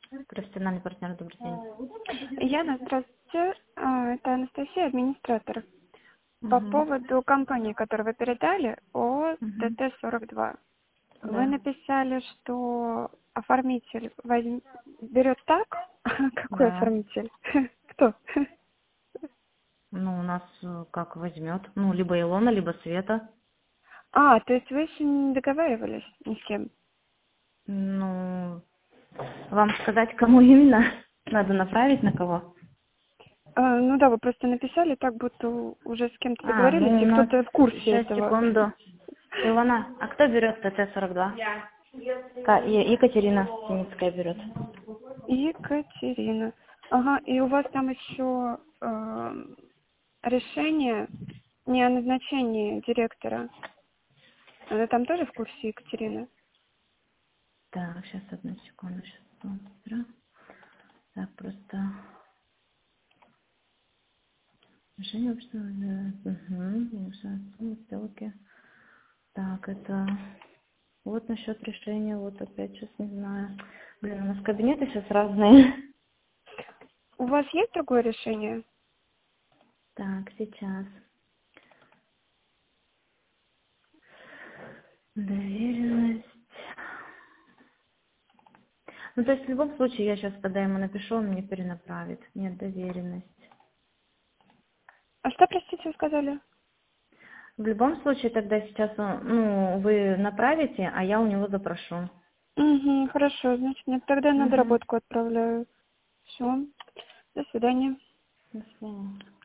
Профессиональный партнер, добрый день. Яна, здравствуйте. Это Анастасия, администратор. По Угу. поводу компании, которую вы передали, о Угу. ТТ-42. Вы Да, написали, что оформитель берет так? Какой да. оформитель? Кто? Ну, у нас как возьмет. Ну, либо Илона, либо Света. То есть вы еще не договаривались ни с кем? Ну, вам сказать, кому именно? Надо направить на кого? Ну да, вы просто написали так, будто уже с кем-то договорились, Ну, у и нас... кто-то в курсе Сейчас, этого. секунду. Илона, а кто берет ТТ-42? Екатерина Синицкая берет. Екатерина. Ага, и у вас там еще решение не о назначении директора. Она там тоже в курсе, Екатерина? Так, сейчас, одну секунду, сейчас посмотрю. Так, просто... Решение общества, угу, сделки. Так, это... Вот насчет решения, вот опять сейчас не знаю. Блин, у нас кабинеты сейчас разные. У вас есть другое решение? Так, сейчас. Доверенность. Ну, то есть в любом случае я сейчас, когда ему напишу, он мне перенаправит. Нет, доверенность. А что, простите, вы сказали? В любом случае тогда сейчас, ну, вы направите, а я у него запрошу. Угу, хорошо, значит, нет, тогда на Угу. доработку отправляю. Все, до свидания. До свидания.